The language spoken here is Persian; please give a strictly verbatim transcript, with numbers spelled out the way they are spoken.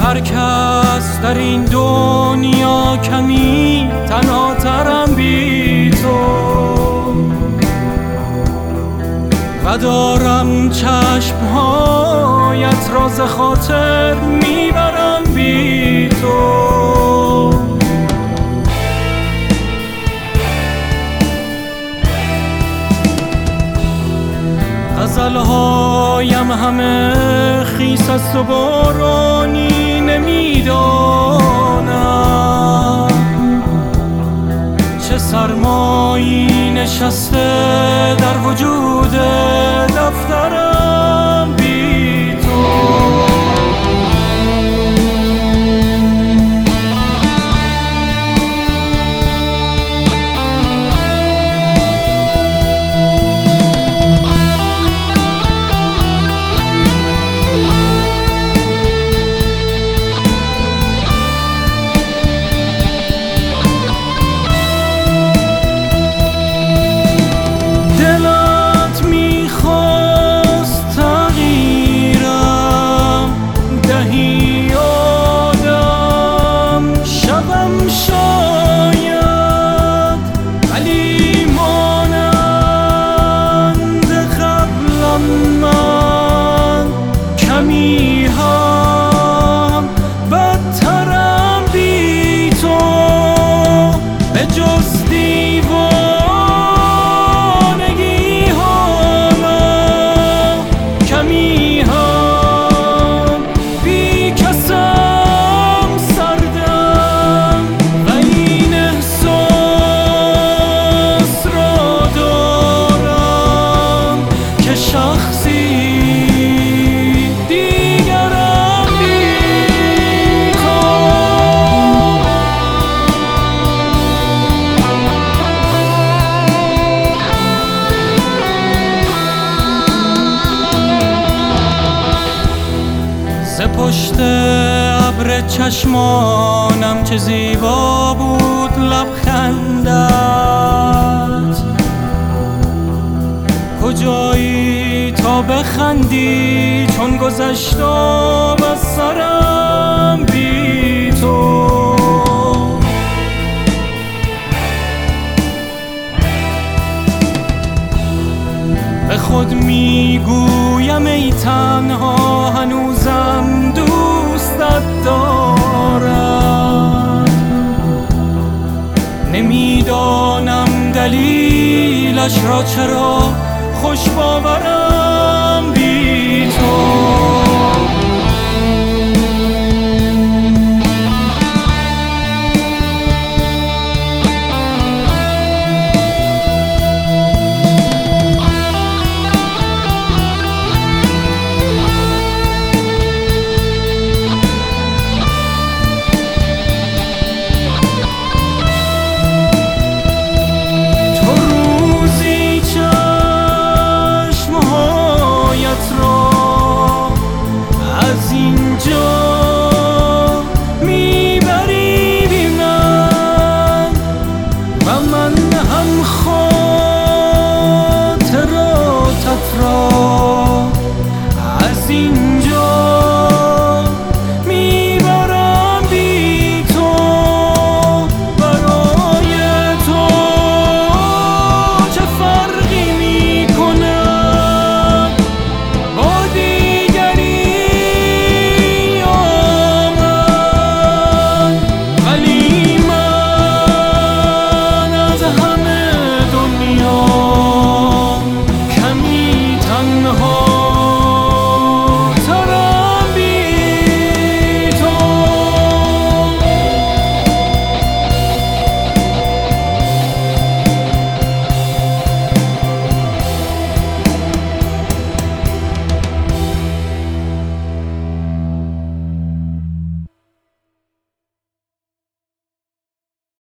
هر کس در این دنیا کمی تنها ترم بی تو و دارم چشمهایت را ز خاطر میبرم بی تو. غزلهایم همه خیس است و بارانی نمیدانم چه سرمایی نشسته در وجود دفترم بی تو. ز پشت ابر چشمانم چه زیبا بود لبخندت، کجایی تا بخندی چون گذشتم از سرم بی تو. به خود میگویم ای تنها هنوزم دوستت دارم، نمیدانم دلیلش را چرا خوش باورم بی تو.